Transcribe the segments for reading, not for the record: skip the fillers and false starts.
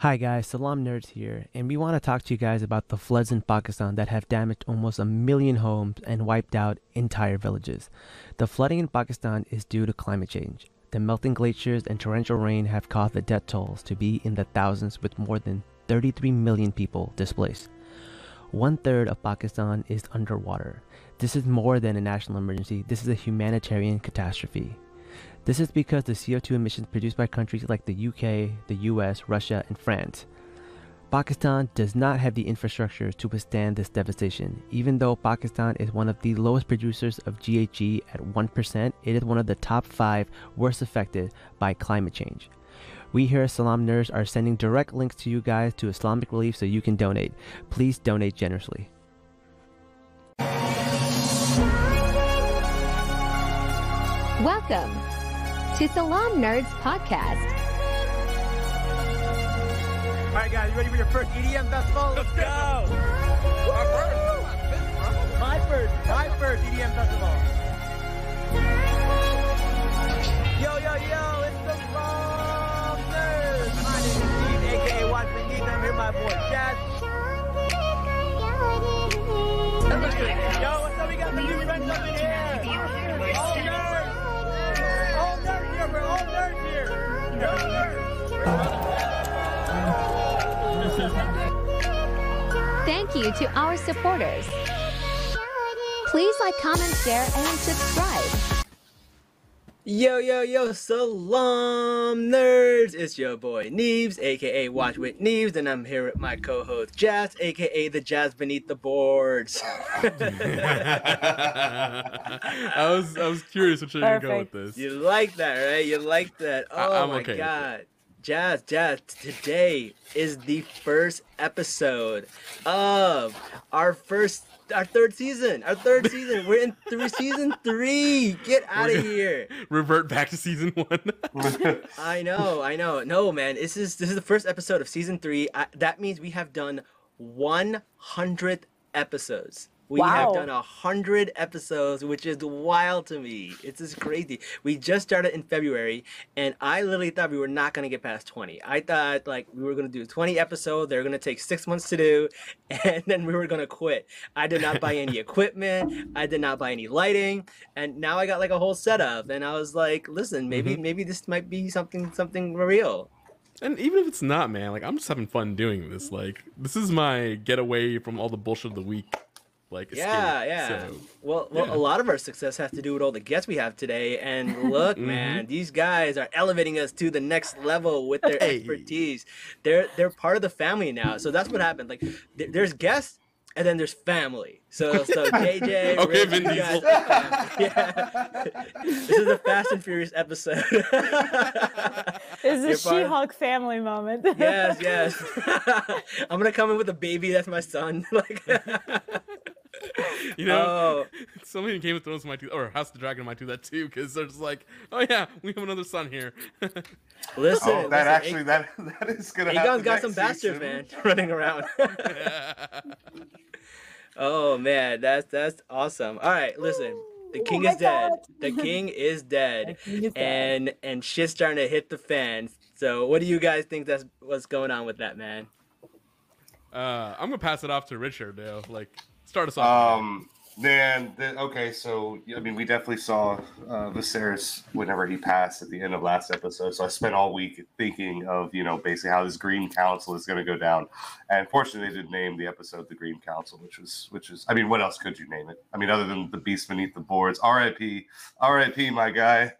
Hi guys, Salam Nerds here, and we want to talk to you guys about the floods in Pakistan that have damaged almost a million homes and wiped out entire villages. The flooding in Pakistan is due to climate change. The melting glaciers and torrential rain have caused the death tolls to be in the thousands, with more than 33 million people displaced. One third of Pakistan is underwater. This is more than a national emergency, this is a humanitarian catastrophe. This is because the CO2 emissions produced by countries like the UK, the US, Russia, and France. Pakistan does not have the infrastructure to withstand this devastation. Even though Pakistan is one of the lowest producers of GHG at 1%, it is one of the top 5 worst affected by climate change. We here at Salam Nerds are sending direct links to you guys to Islamic Relief so you can donate. Please donate generously. Welcome to Salam Nerds Podcast. All right, guys, you ready for your first EDM festival? Let's go! My first EDM festival. Yo, it's the Salam Nerds. My name is Steve, aka Watch Beneath. I'm here with my boy Jazz. Yo, what's up? We got some new friends up in here. All nerds here, bro. All nerds here. Thank you to our supporters. Please like, comment, share, and subscribe. Yo, Salam Nerds. It's your boy Neves, aka Watch with Neves, and I'm here with my co-host Jazz, aka the Jazz Beneath the Boards. I was curious what you're gonna go with this. You like that, right? You like that. Oh I'm my okay god. Jazz, today is the first episode of our third season. We're in season 3. Get out of here. Revert back to season 1. I know. No, man. This is the first episode of season 3. That means we have done 100 episodes. We have done 100 episodes, which is wild to me. It's just crazy. We just started in February, and I literally thought we were not going to get past 20. I thought like we were going to do 20 episodes. They're going to take 6 months to do, and then we were going to quit. I did not buy any equipment. I did not buy any lighting, and now I got like a whole setup. And I was like, listen, maybe this might be something real. And even if it's not, man, like I'm just having fun doing this. Like this is my getaway from all the bullshit of the week. Like yeah. So, well, a lot of our success has to do with all the guests we have today. And look, man, these guys are elevating us to the next level with their expertise. They're part of the family now. So that's what happened. Like, there's guests, and then there's family. So JJ, okay, Rich, Vin Diesel. Yeah. This is a Fast and Furious episode. This is a She-Hulk family moment. Yes. I'm gonna come in with a baby. That's my son. Like. You know, so many Game of Thrones might do, or House of the Dragon might do that too, because they're just like, oh yeah, we have another son here. Listen, that is gonna. Aegon's got some bastards, man, running around. Oh man, that's awesome. All right, listen. The king is dead. The king is dead. And shit's starting to hit the fan. So what do you guys think that's what's going on with that, man? I'm gonna pass it off to Richard, though. Like, start us off. Okay, so I mean, we definitely saw Viserys whenever he passed at the end of last episode. So I spent all week thinking of, basically how this Green Council is going to go down. And fortunately, they did name the episode the Green Council, which is, I mean, what else could you name it? I mean, other than the Beast Beneath the Boards. R.I.P. my guy.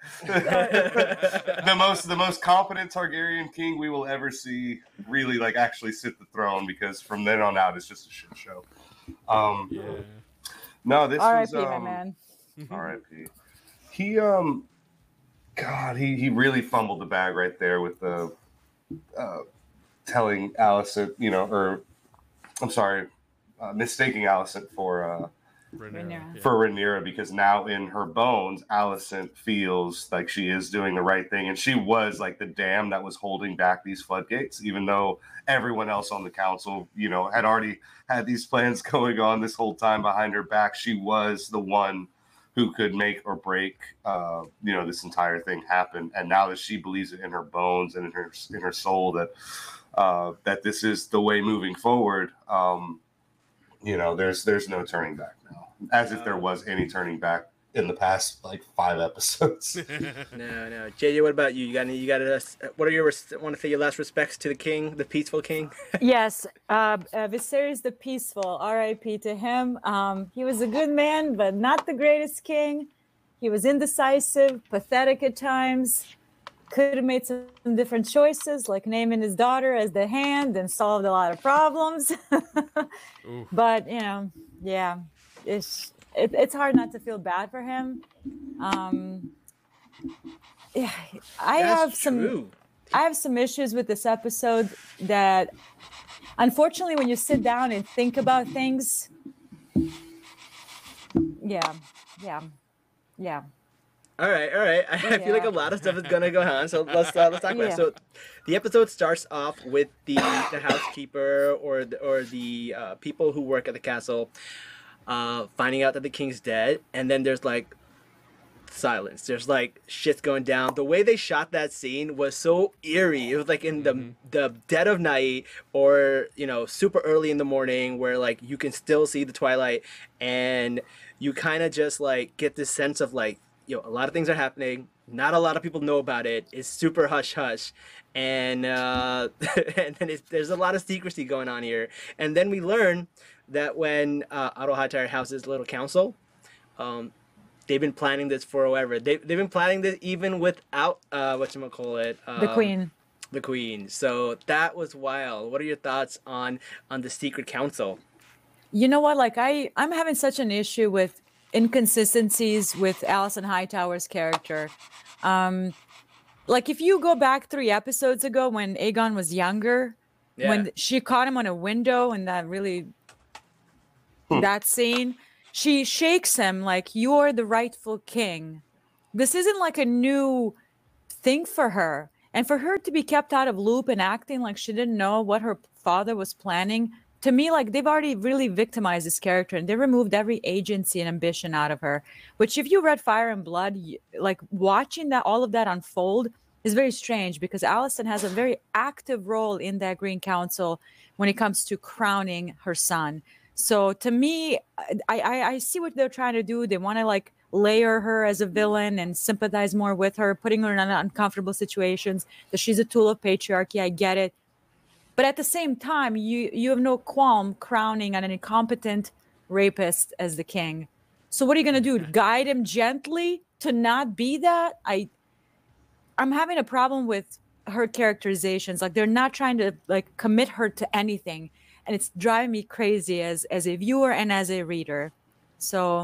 the most competent Targaryen king we will ever see really like actually sit the throne, because from then on out, it's just a shit show. Yeah. No, this R.I.P. was my man. R.I.P. He he really fumbled the bag right there with the telling Alicent, mistaking Alicent for Rhaenyra, because now in her bones, Alicent feels like she is doing the right thing, and she was like the dam that was holding back these floodgates, even though everyone else on the council, had already had these plans going on this whole time behind her back. She was the one who could make or break, this entire thing happen. And now that she believes it in her bones and in her soul that that this is the way moving forward. There's no turning back now, as if there was any turning back in the past like 5 episodes. No. JJ, what about you? What are your want to say your last respects to the king, the peaceful king? Yes, Viserys the Peaceful, R.I.P. to him. He was a good man, but not the greatest king. He was indecisive, pathetic at times. Could have made some different choices, like naming his daughter as the Hand, and solved a lot of problems. But yeah, it's hard not to feel bad for him. Yeah, I have some issues with this episode that, unfortunately, when you sit down and think about things, yeah. All right. I feel like a lot of stuff is gonna go on, so let's talk about it. So, the episode starts off with the housekeeper or the people who work at the castle finding out that the king's dead, and then there's like silence. There's like shit's going down. The way they shot that scene was so eerie. It was like in the dead of night, or super early in the morning, where like you can still see the twilight, and you kind of just like get this sense of like, a lot of things are happening. Not a lot of people know about it. It's super hush hush, and and then there's a lot of secrecy going on here. And then we learn that when Otto Hightower houses little council, they've been planning this forever. They've been planning this even without the Queen. The Queen. So that was wild. What are your thoughts on the secret council? You know what? Like I'm having such an issue with inconsistencies with Alicent Hightower's character. Like if you go back 3 episodes ago when Aegon was younger, when she caught him on a window and that scene, she shakes him like, you're the rightful king. This isn't like a new thing for her. And for her to be kept out of loop and acting like she didn't know what her father was planning, to me, like they've already really victimized this character, and they removed every agency and ambition out of her. Which, if you read Fire and Blood, like watching all of that unfold is very strange, because Alicent has a very active role in that Green Council when it comes to crowning her son. So to me, I see what they're trying to do. They want to like layer her as a villain and sympathize more with her, putting her in uncomfortable situations. That she's a tool of patriarchy. I get it. But at the same time, you have no qualm crowning an incompetent rapist as the king. So what are you going to do? Guide him gently to not be that? I'm having a problem with her characterizations. Like they're not trying to like commit her to anything. And it's driving me crazy as a viewer and as a reader. So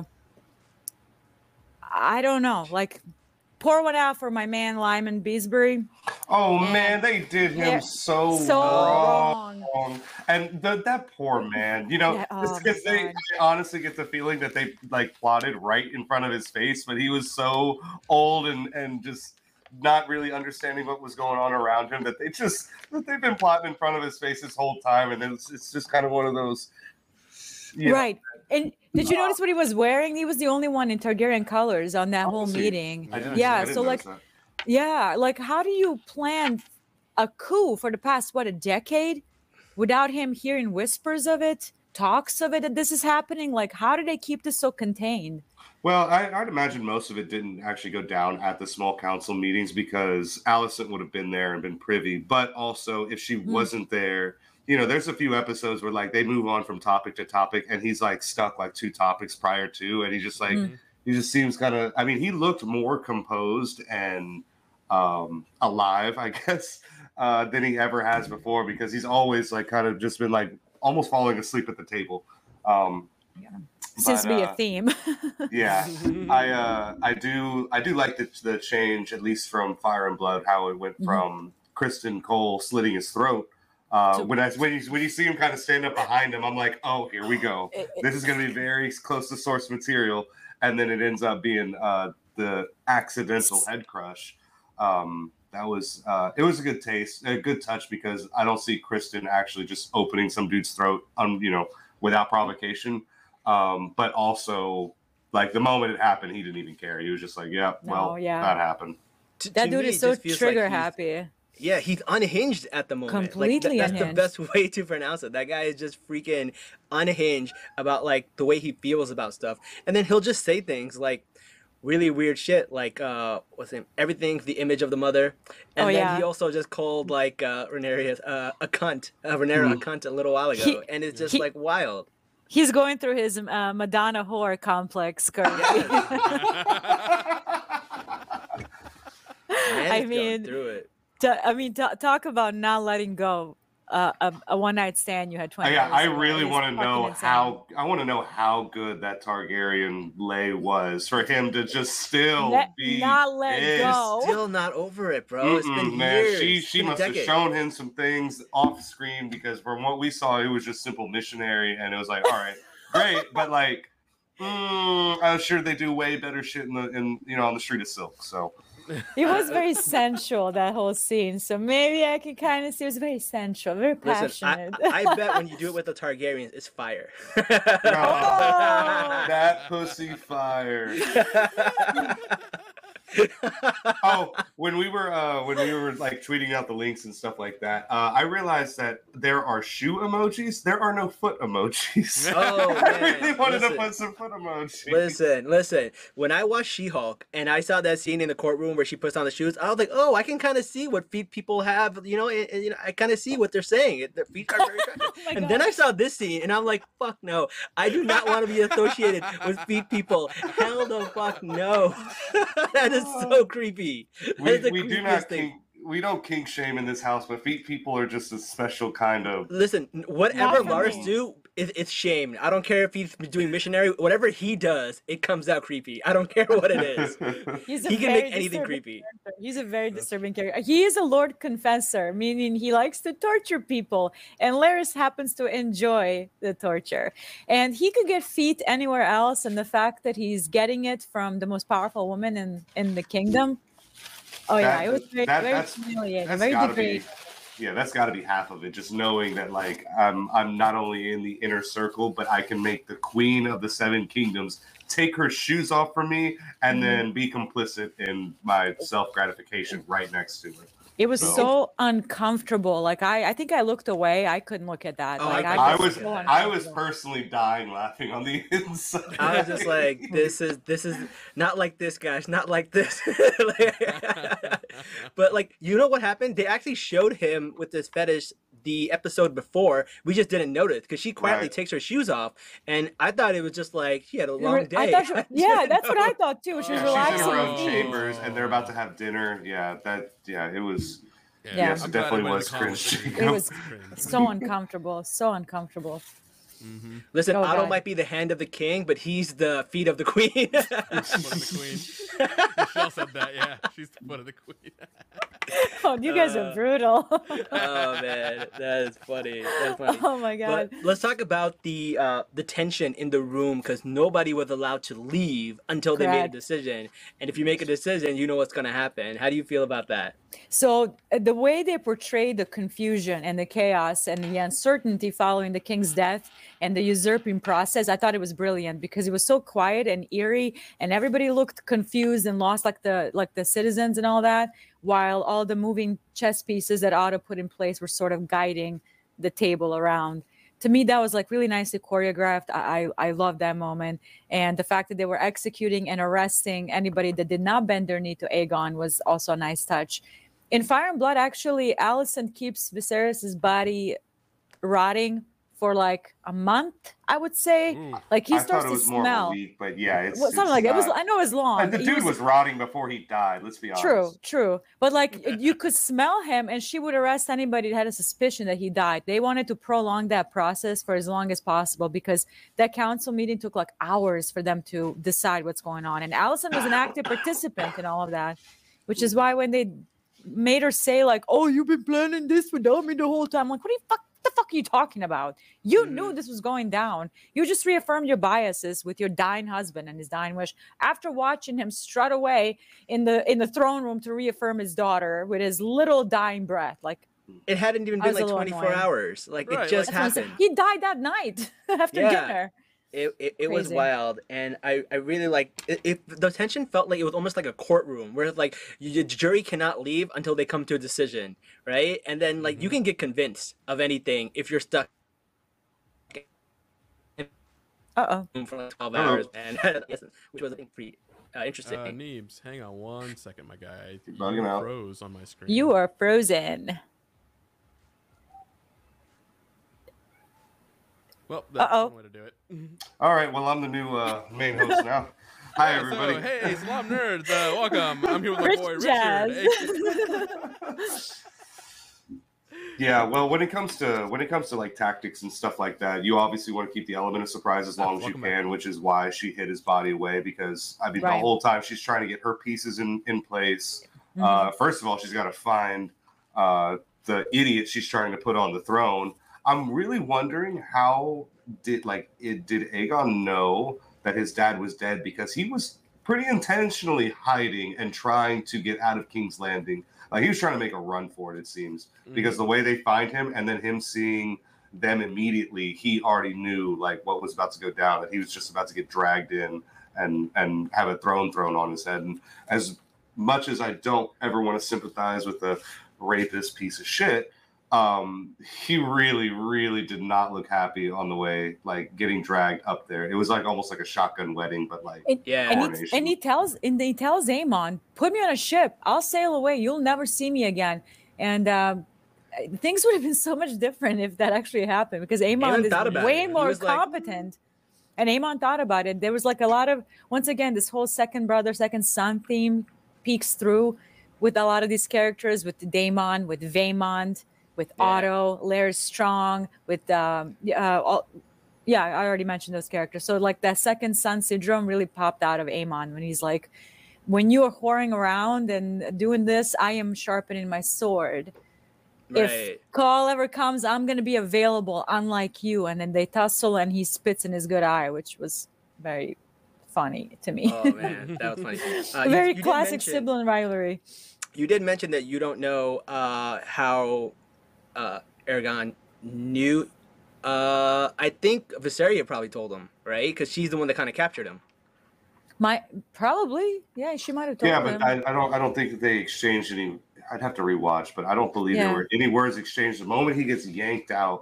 I don't know. Like, pour one out for my man Lyman Beesbury. Oh man, they did him so wrong. And that poor man, because I honestly get the feeling that they like plotted right in front of his face, but he was so old and just not really understanding what was going on around him that they've been plotting in front of his face this whole time, and it's just kind of one of those. Right. And did you notice what he was wearing? He was the only one in Targaryen colors on that whole meeting. I didn't so like, like how do you plan a coup for the past, a decade without him hearing whispers of it, talks of it, that this is happening? Like, how do they keep this so contained? Well, I'd imagine most of it didn't actually go down at the small council meetings because Alicent would have been there and been privy. But also, if she wasn't there, there's a few episodes where like they move on from topic to topic, and he's like stuck like 2 topics prior to, and he just like he just seems kind of. I mean, he looked more composed and alive, I guess, than he ever has before, because he's always like kind of just been like almost falling asleep at the table. Seems to be a theme. Yeah, I do like the change, at least from Fire and Blood, how it went from Kristen Cole slitting his throat. When you see him kind of stand up behind him, I'm like, oh, here we go. This is going to be very close to source material, and then it ends up being the accidental head crush. That was it was a good touch, because I don't see Kristen actually just opening some dude's throat without provocation. But also, like, the moment it happened, he didn't even care. He was just like, that happened. That dude is so trigger happy. Yeah, he's unhinged at the moment. Completely that's unhinged. the best way to pronounce it. That guy is just freaking unhinged about like the way he feels about stuff. And then he'll just say things like really weird shit like what's his name? Everything's the image of the mother. And then he also just called like Rhaenyra a cunt. Rhaenyra a cunt a little while ago. And it's just like wild. He's going through his Madonna whore complex currently. I mean, through it. Talk about not letting go. A one night stand you had 20 years I really want to know how good that Targaryen Lay was for him to just still not let go. Still not over it, bro. It's been years. She must have shown him some things off screen, because from what we saw, it was just simple missionary, and it was like, all right, great, but like, I'm sure they do way better shit in on the Street of Silk. So. It was very sensual, that whole scene. So maybe I can kind of see it was very sensual, very passionate. Listen, I bet when you do it with the Targaryens, it's fire. That pussy fire. When we were like tweeting out the links and stuff like that, I realized that there are shoe emojis. There are no foot emojis. Oh, man. I really wanted to put some foot emojis. Listen. When I watched She-Hulk and I saw that scene in the courtroom where she puts on the shoes, I was like, oh, I can kind of see what feet people have. And I kind of see what they're saying. Their feet are very attractive. Then I saw this scene and I'm like, fuck no. I do not want to be associated with feet people. Hell the fuck no. That is so creepy. We don't kink shame in this house, but feet people are just a special kind of. Listen, whatever Lars do, it's shame. I don't care if he's doing missionary. Whatever he does, it comes out creepy. I don't care what it is. He can make anything creepy. Character. He's a very disturbing character. He is a Lord Confessor, meaning he likes to torture people, and Larys happens to enjoy the torture. And he could get feet anywhere else, and the fact that he's getting it from the most powerful woman in the kingdom. Oh yeah, it was very humiliating. Very degrading. Yeah, that's got to be half of it. Just knowing that, like, I'm not only in the inner circle, but I can make the Queen of the Seven Kingdoms take her shoes off from me and then be complicit in my self-gratification right next to her. It was so uncomfortable. Like I think I looked away. I couldn't look at that. Oh, like, I was personally dying laughing on the inside. I was just like, this is not like this, guys. Not like this. But like, you know what happened? They actually showed him with this fetish the episode before. We just didn't notice because she quietly takes her shoes off, and I thought it was just like she had a long day. That's what I thought too. She was relaxing. She's in her own chambers, and they're about to have dinner. It was. Yes, it definitely was cringe. It was so uncomfortable. So uncomfortable. Mm-hmm. Listen, Otto might be the hand of the king, but he's the feet of the queen. Foot of the queen. Michelle said that. Yeah, she's the foot of the queen. Oh, you guys are brutal. Oh man, that is funny. That's funny. Oh my god. But let's talk about the tension in the room, because nobody was allowed to leave until they made a decision. And if you make a decision, you know what's gonna happen. How do you feel about that? So the way they portrayed the confusion and the chaos and the uncertainty following the king's death and the usurping process, I thought it was brilliant because it was so quiet and eerie, and everybody looked confused and lost, like the citizens and all that, while all the moving chess pieces that Otto put in place were sort of guiding the table around. To me, that was like really nicely choreographed. I love that moment. And the fact that they were executing and arresting anybody that did not bend their knee to Aegon was also a nice touch. In Fire and Blood, actually, Alicent keeps Viserys' body rotting for like a month, I would say. Like he starts to smell. More of a week, but yeah, it's something like that. I know it's long. And the dude was rotting before he died. Let's be honest. True. But like you could smell him, and she would arrest anybody that had a suspicion that he died. They wanted to prolong that process for as long as possible because that council meeting took like hours for them to decide what's going on. And Alicent was an active participant in all of that, which is why when they made her say like, "Oh, you've been planning this without me the whole time," I'm like, what the fuck are you talking about? You knew this was going down. You just reaffirmed your biases with your dying husband and his dying wish after watching him strut away in the throne room to reaffirm his daughter with his little dying breath. Like, it hadn't even been like 24 hours. Like, it just happened. He died that night after dinner. It was wild, and I really like it. The tension felt like it was almost like a courtroom where like the jury cannot leave until they come to a decision, right? And then like you can get convinced of anything if you're stuck for like 12 hours, and which was I think pretty interesting. Neebs, hang on 1 second, my guy. You're bugging out. Froze on my screen. You are frozen. Well, that's one way to do it. All right, well, I'm the new main host now. Hi, everybody. So, hey, Salam Nerds, welcome. I'm here with my boy Jazz. Richard. Yeah, well, when it comes to like tactics and stuff like that, you obviously want to keep the element of surprise as long as you can, which is why she hid his body away, because I mean the whole time she's trying to get her pieces in place. First of all, she's got to find the idiot she's trying to put on the throne. I'm really wondering how did Aegon know that his dad was dead, because he was pretty intentionally hiding and trying to get out of King's Landing. Like he was trying to make a run for it seems, because the way they find him and then him seeing them immediately, he already knew like what was about to go down, that he was just about to get dragged in and have a throne thrown on his head. And as much as I don't ever want to sympathize with the rapist piece of shit, he really did not look happy on the way, like getting dragged up there. It was like almost like a shotgun wedding, but like and he tells Aemon, put me on a ship, I'll sail away, you'll never see me again. And things would have been so much different if that actually happened, because Aemon is way more competent. And Aemon thought about it. There was like a lot of, once again, this whole second brother, second son theme peeks through with a lot of these characters, with Daemon, with Vaemond, with Otto, Larys Strong, with I already mentioned those characters. So like that second son syndrome really popped out of Aemon when he's like, when you are whoring around and doing this, I am sharpening my sword. Right. If call ever comes, I'm going to be available, unlike you. And then they tussle and he spits in his good eye, which was very funny to me. Oh man, that was funny. Very classic sibling rivalry. You did mention that you don't know how Aegon knew. I think Viseria probably told him, right? Because she's the one that kind of captured him. Probably, yeah, she might have told him. Yeah, but I don't think that they exchanged any. I'd have to rewatch, but I don't believe there were any words exchanged. The moment he gets yanked out,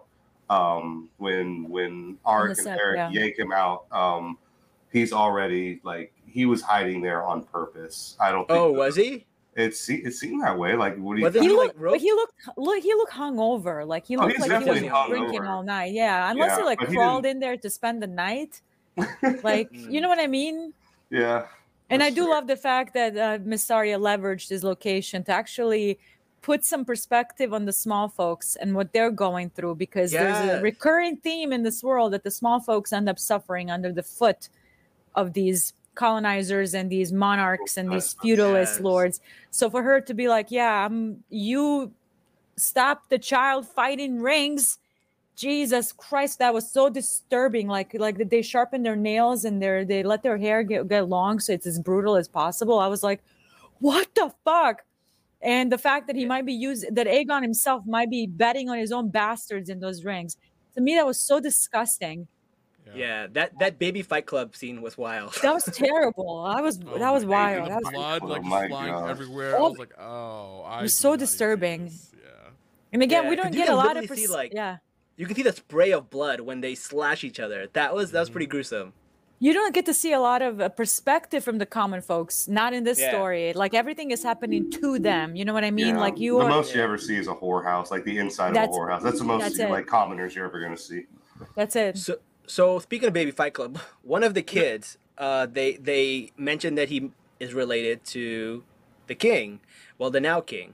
when Arik and Eric yank him out, he's already like he was hiding there on purpose. I don't think. Oh, was he? It seemed that way. Like, what do you? He looked hungover. Like he looked like he was drinking all night. Yeah, unless he crawled in there to spend the night. Like, you know what I mean? Yeah. And I do love the fact that Mysaria leveraged his location to actually put some perspective on the small folks and what they're going through, because there's a recurring theme in this world that the small folks end up suffering under the foot of these colonizers and these monarchs and these feudalist lords. So for her to be like, you stop the child fighting rings. Jesus Christ, that was so disturbing. Like they sharpen their nails and they let their hair get long so it's as brutal as possible. I was like, what the fuck? And the fact that he might be that Aegon himself might be betting on his own bastards in those rings. To me, that was so disgusting. Yeah, that baby Fight Club scene was wild. That was terrible. That was wild. The blood flying everywhere. I was like, it was so disturbing. Yeah. And again, we don't get a lot of you can see the spray of blood when they slash each other. That was pretty gruesome. You don't get to see a lot of perspective from the common folks, not in this story. Like everything is happening to them. You know what I mean? Yeah. Like the most you ever see is a whorehouse, like the inside of a whorehouse. That's the most like commoners you're ever gonna see. That's it. So speaking of Baby Fight Club, one of the kids, they mentioned that he is related to the king. Well, the now king.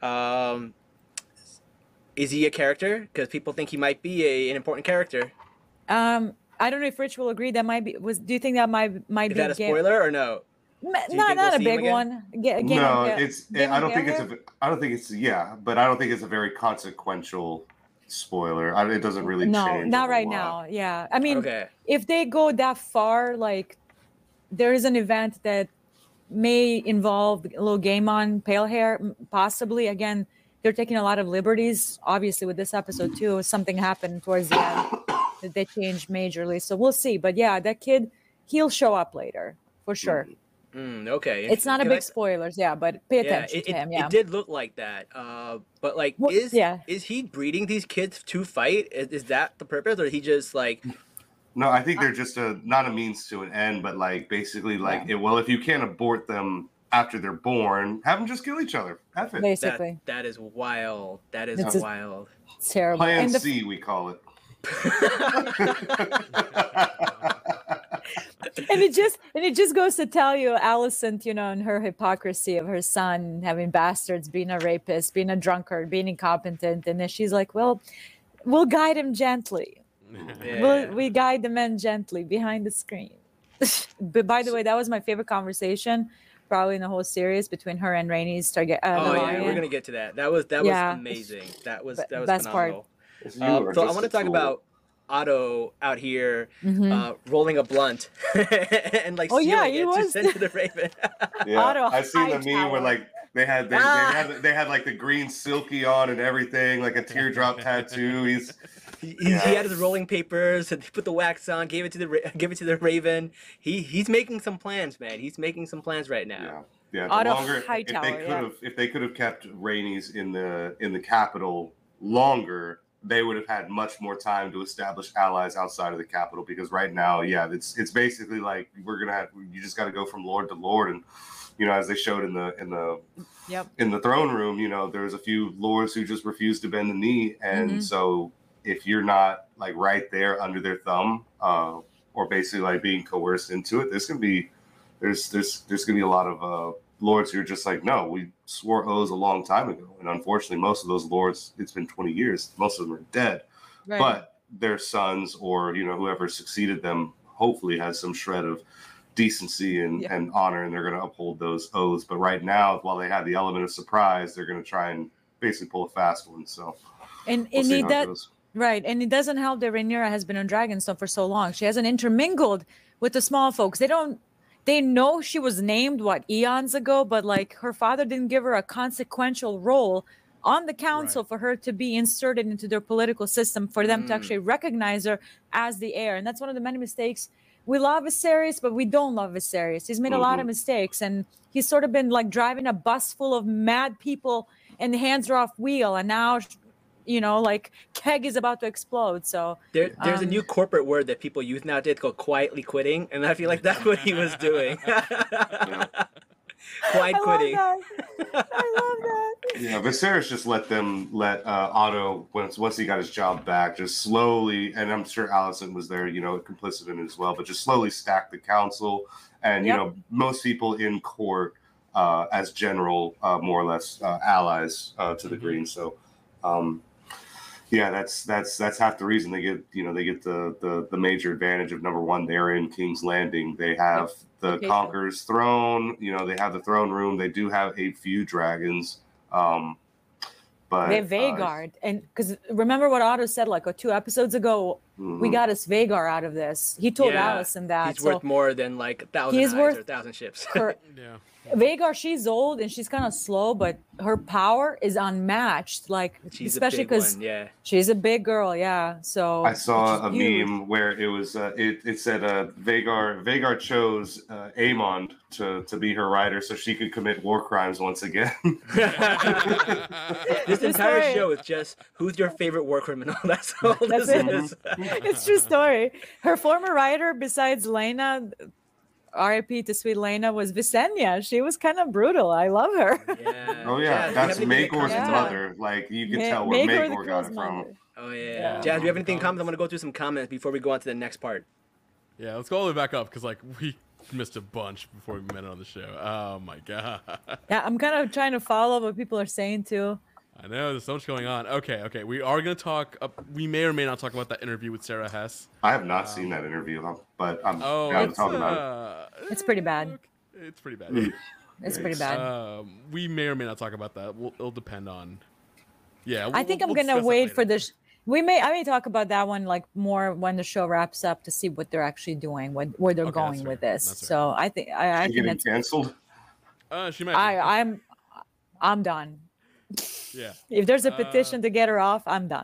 Is he a character? Because people think he might be an important character. I don't know if Rich will agree. That might be. Do you think that might is be? Is that a spoiler or no? Not a big one. No, I don't think it's. But I don't think it's a very consequential spoiler. It doesn't really change. No, not right now. Yeah, I mean, if they go that far, like there is an event that may involve little Gaemon, pale hair, possibly. Again, they're taking a lot of liberties, obviously, with this episode too. Something happened towards the end. that they changed majorly. So we'll see. But yeah, that kid, he'll show up later for sure. Okay. It's not a big spoilers, but pay attention to him. Yeah, it did look like that. But like, is he breeding these kids to fight? Is that the purpose, or is he just like? No, I think they're just not a means to an end, but like basically like if you can't abort them after they're born, have them just kill each other. F it. Basically, that is wild. That is wild. It's terrible. Plan C, we call it. And it just goes to tell you, Alicent, and her hypocrisy of her son having bastards, being a rapist, being a drunkard, being incompetent, and then she's like, "Well, we'll guide him gently. We guide the men gently behind the screen." But by the way, that was my favorite conversation, probably in the whole series, between her and Rhaenys Targaryen. We're gonna get to that. That was amazing. That was best phenomenal. So I want to talk about Otto out here rolling a blunt and like stealing it to send to the Raven. Otto, I've seen the meme where like they had like the green silky on and everything, like a teardrop tattoo. He had his rolling papers and he put the wax on, gave it to the Raven. He's making some plans, man. He's making some plans right now. Yeah. If they could have kept Rhaenys in the capital longer, they would have had much more time to establish allies outside of the capital, because right now, it's basically like you just got to go from lord to lord, and as they showed in the throne room, there's a few lords who just refuse to bend the knee, and so if you're not like right there under their thumb, or basically like being coerced into it, there's gonna be a lot of lords who are just like, no, we swore oaths a long time ago, and unfortunately most of those lords, it's been 20 years, most of them are dead, but their sons or whoever succeeded them hopefully has some shred of decency and honor, and they're going to uphold those oaths. But right now, while they have the element of surprise, they're going to try and basically pull a fast one. So and it doesn't help that Rhaenyra has been on Dragonstone for so long. She hasn't intermingled with the small folks. They know she was named eons ago, but like her father didn't give her a consequential role on the council for her to be inserted into their political system, for them to actually recognize her as the heir. And that's one of the many mistakes. We love Viserys, but we don't love Viserys. He's made a lot of mistakes, and he's sort of been like driving a bus full of mad people, and the hands are off wheel, and now like keg is about to explode. So there's a new corporate word that people use nowadays called quietly quitting, and I feel like that's what he was doing. Quiet quitting. I love that. Yeah, Viserys just let Otto, once he got his job back, just slowly, and I'm sure Alicent was there, complicit in it as well, but just slowly stack the council, and most people in court as general, more or less allies to the Green. So that's half the reason they get the major advantage of, number one, they're in King's Landing. They have the Conqueror's throne. They have the throne room. They do have a few dragons, but they have Vhagar, and because remember what Otto said like 2 episodes ago, we got us Vhagar out of this. He told Alicent that he's worth more than like 1,000 eyes or 1,000 ships. Vhagar, she's old and she's kind of slow, but her power is unmatched. Like, especially because she's a big girl. Yeah. So I saw a meme where it was it said Vhagar chose Aemond to be her rider so she could commit war crimes once again. This entire show is just who's your favorite war criminal. That's all this is. It's true story. Her former rider, besides Laena, R.I.P. to sweet Laena, was Visenya. She was kind of brutal. I love her. Yeah. Oh yeah, that's Maegor's mother. Like you can tell where Maegor got it from. Oh yeah. Jazz, do you have anything in comments? I'm gonna go through some comments before we go on to the next part. Yeah, let's go all the way back up because like we missed a bunch before we met on the show. Oh my god. Yeah, I'm kind of trying to follow what people are saying too. I know, there's so much going on. Okay. We are going to talk, we may or may not talk about that interview with Sarah Hess. I have not seen that interview, but I'm down to talk about it. It's pretty bad. It's pretty bad. It's pretty bad. We may or may not talk about that. It'll depend on, I think I'm going to wait for this. I may talk about that one like more when the show wraps up to see what they're actually doing, where they're going with this. So I think I think that's canceled. She might. I'm done. Yeah. If there's a petition to get her off, I'm done.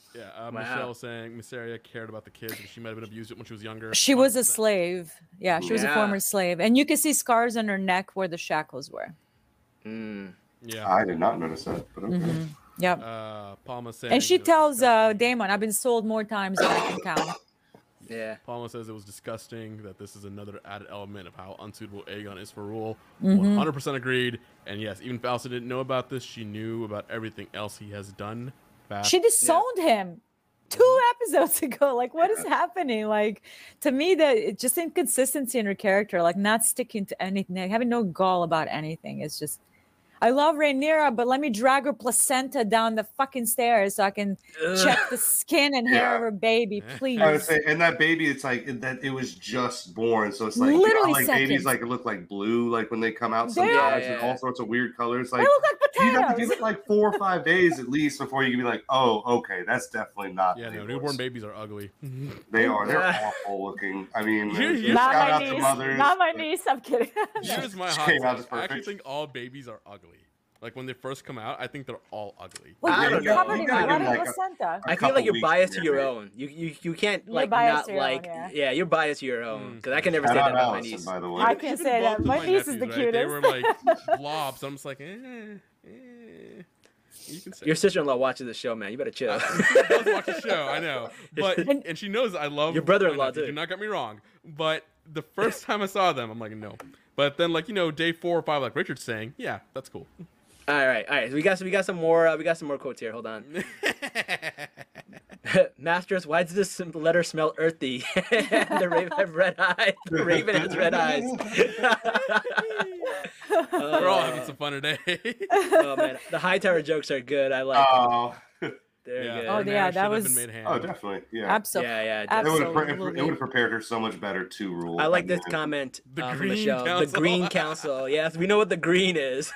Yeah, Michelle saying Mysaria cared about the kids, but she might have been abused when she was younger. She was a slave. Yeah, she was a former slave. And you can see scars on her neck where the shackles were. Yeah. I did not notice that. But okay. Yep. Palma saying, and she tells Damon, I've been sold more times than I can count. Yeah. Palma says it was disgusting, that this is another added element of how unsuitable Aegon is for rule. 100% agreed. And yes, even if Alicent didn't know about this, she knew about everything else he has done. She disowned him 2 episodes ago. Like, what is happening? Like, to me, that just inconsistency in her character, like not sticking to anything, like, having no gall about anything. It's just, I love Rhaenyra, but let me drag her placenta down the fucking stairs so I can check the skin and hair of her baby, please. I would say, and that baby, it's like that it was just born, so it's like literally like babies like look like blue, like when they come out sometimes, and all sorts of weird colors. Like they look like potatoes. You have to give it like 4 or 5 days at least before you can be like, oh, okay, that's definitely not. Yeah, no, newborn babies are ugly. They are. They're awful looking. I mean, not my niece. Not my niece. I'm kidding. Here's my hot take. I actually think all babies are ugly. Like when they first come out, I think they're all ugly. Well, I don't know. I feel like you're biased to your own. You can't like not like you're biased to your own because I can never say that about my niece. By the way. I can say that my niece is the cutest. They were like blobs. I'm just like, You can say your sister-in-law watches the show, man. You better chill. She does watch the show, I know, but and she knows I love your brother-in-law too. Do not get me wrong, but the first time I saw them, I'm like, no. But then, like day 4 or 5, like Richard's saying, yeah, that's cool. All right. We got some more quotes here. Hold on. Masters, why does this letter smell earthy? The raven have red eyes. The raven has red eyes. We're all having some fun today. Oh man, the Hightower jokes are good. I like. They're good. Oh yeah, that was. Oh, definitely. Yeah. Absolutely. Yeah. It would have prepared her so much better to rule. I like this comment from Michelle. The Green Council. Yes, we know what the green is.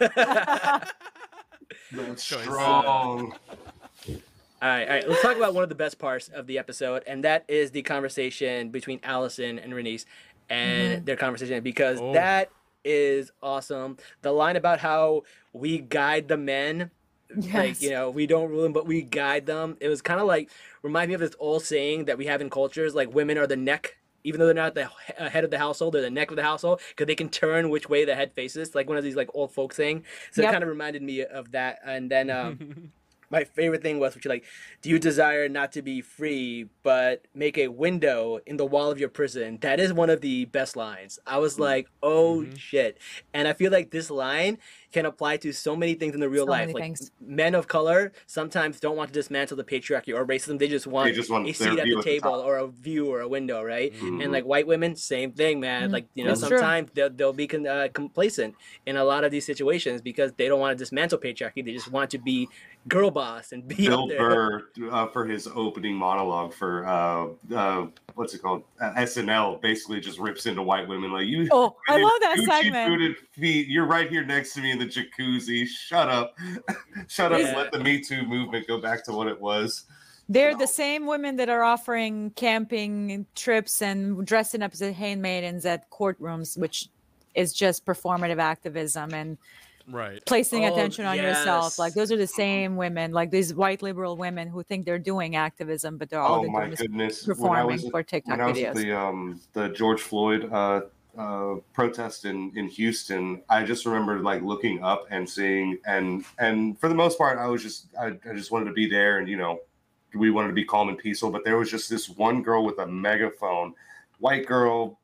That's strong. All right. Let's talk about one of the best parts of the episode, and that is the conversation between Alicent and Rhaenys, and their conversation, because that is awesome. The line about how we guide the men. Yes. Like, we don't rule them, but we guide them. It was kind of like, remind me of this old saying that we have in cultures, like women are the neck, even though they're not the head of the household, they're the neck of the household, because they can turn which way the head faces, like one of these like old folk saying. So It kind of reminded me of that. And then my favorite thing was, which like, do you desire not to be free, but make a window in the wall of your prison? That is one of the best lines. I was like, oh shit. And I feel like this line can apply to so many things in the real life. Like men of color sometimes don't want to dismantle the patriarchy or racism. They just want a seat at the table or a view or a window, right? And like white women, same thing, man. Like, sometimes they'll be complacent in a lot of these situations because they don't want to dismantle patriarchy. They just want to be girl boss and be Bill Burr for his opening monologue for what's it called, SNL, basically just rips into white women like, you I love that Gucci segment. Booted feet, you're right here next to me in the jacuzzi, shut up and let the Me Too movement go back to what it was. They're the same women that are offering camping trips and dressing up as handmaidens at courtrooms, which is just performative activism and placing attention on yourself. Like, those are the same women, like these white liberal women who think they're doing activism, but they're all performing for TikTok videos. The George Floyd protest in Houston, I just remember like looking up and seeing, and for the most part, I just wanted to be there, and we wanted to be calm and peaceful, but there was just this one girl with a megaphone, white girl,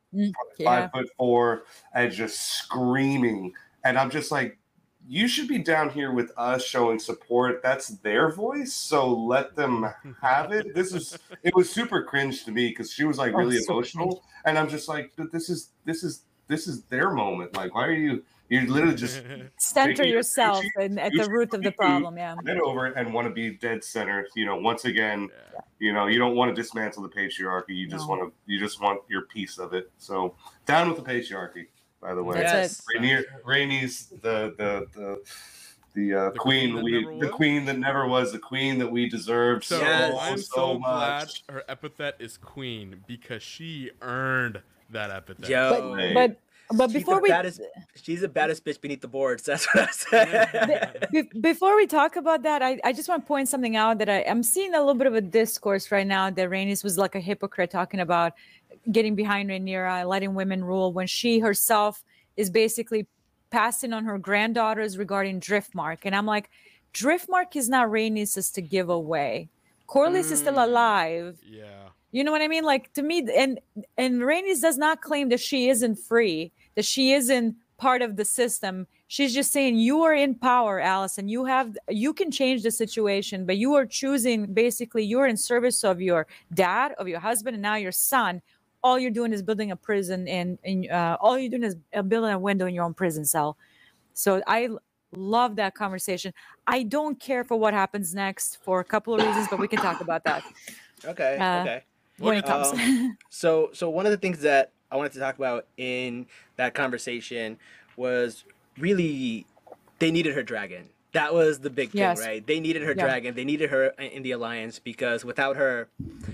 5'4", and just screaming, and I'm just like, you should be down here with us showing support. That's their voice, so let them have it. It was super cringe to me because she was like really emotional, and I'm just like, but this is their moment. Like, why are you literally just center yourself at the root of the problem? Get over it and want to be dead center. once again, you don't want to dismantle the patriarchy. You just want your piece of it. So down with the patriarchy. By the way, Rhaenys, the queen that never was, the queen that we deserved. So I'm so glad her epithet is queen because she earned that epithet. But But before we, she's the baddest bitch beneath the boards. That's what I said. Before we talk about that, I just want to point something out that I'm seeing a little bit of a discourse right now that Rhaenys was like a hypocrite talking about getting behind Rhaenyra, letting women rule, when she herself is basically passing on her granddaughters regarding Driftmark. And I'm like, Driftmark is not Rhaenys' to give away. Corlys is still alive. Yeah. You know what I mean? Like, to me, and Rhaenys does not claim that she isn't free, that she isn't part of the system. She's just saying, you are in power, Alicent. You can change the situation, but you are choosing, basically, you're in service of your dad, of your husband, and now your son. All you're doing is building a prison, and all you're doing is building a window in your own prison cell. So I love that conversation. I don't care for what happens next for a couple of reasons, but we can talk about that. Okay. When it comes. So one of the things that I wanted to talk about in that conversation was really they needed her dragon. That was the big thing, right? They needed her dragon. They needed her in the alliance because without her,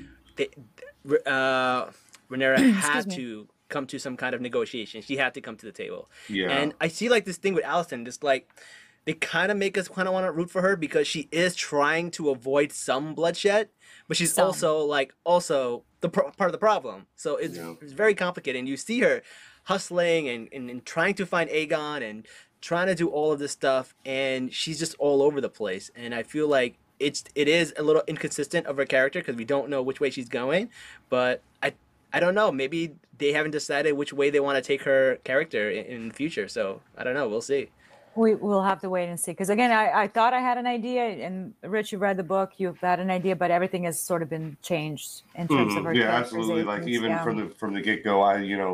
Rhaenyra had to come to some kind of negotiation. She had to come to the table. Yeah. And I see like this thing with Alicent, just like they kind of make us kind of want to root for her because she is trying to avoid some bloodshed, but she's also the part of the problem. So it's very complicated. And you see her hustling and trying to find Aegon and trying to do all of this stuff, and she's just all over the place. And I feel like it is a little inconsistent of her character because we don't know which way she's going, but I don't know. Maybe they haven't decided which way they want to take her character in the future. So I don't know. We'll see. We'll have to wait and see. Because again, I thought I had an idea, and Rich, you read the book, you've had an idea, but everything has sort of been changed in terms of her. Yeah, absolutely. Like even from the get go,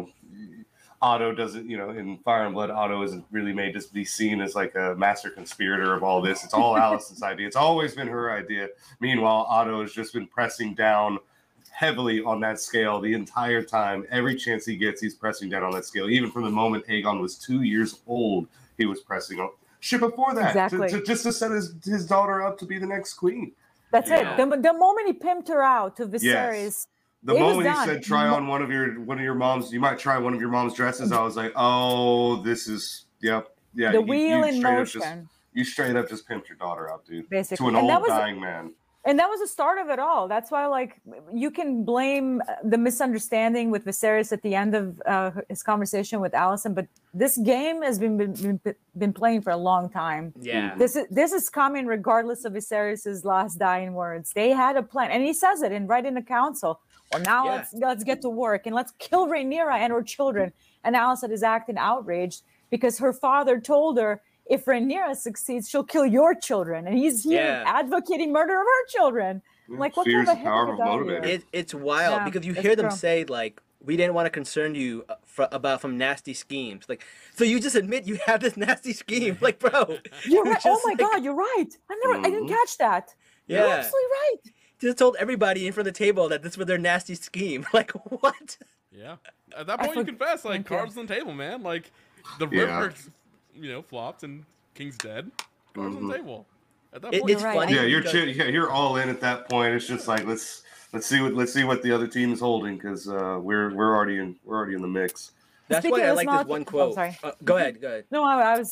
Otto doesn't, in Fire and Blood, Otto isn't really made to be seen as like a master conspirator of all this. It's all Alicent's idea. It's always been her idea. Meanwhile, Otto has just been pressing down heavily on that scale the entire time. Every chance he gets, he's pressing down on that scale. Even from the moment Aegon was 2 years old, he was pressing on. Shit, before that, just to set his daughter up to be the next queen. That's it. The moment he pimped her out to Viserys, the moment he said, "Try on one of your mom's," you might try one of your mom's dresses. I was like, "Oh, this is The wheel in motion. You straight up just pimped your daughter out, dude. Basically, to an old dying man." And that was the start of it all. That's why, like, you can blame the misunderstanding with Viserys at the end of his conversation with Alicent, but this game has been playing for a long time. Yeah. This is coming regardless of Viserys' last dying words. They had a plan, and he says it right in the council. Well, now let's get to work and let's kill Rhaenyra and her children. And Alicent is acting outraged because her father told her, if Rhaenyra succeeds, she'll kill your children. And he's here advocating murder of her children. Like, what kind of a hypocrite? It's wild because you hear them say, like, we didn't want to concern you from nasty schemes. Like, so you just admit you have this nasty scheme. Like, bro. You're right. Oh, my God, you're right. I didn't catch that. Yeah. You're absolutely right. Just told everybody in front of the table that this was their nasty scheme. Like, what? Yeah. At that point, you confess, like, cards on the table, man. Like, the river flopped and King's dead. Cards on the table. At that point, it's funny. Yeah, you're all in at that point. It's just like let's see what the other team is holding because we're already in the mix. That's why I like this one quote. Sorry. Go ahead. No,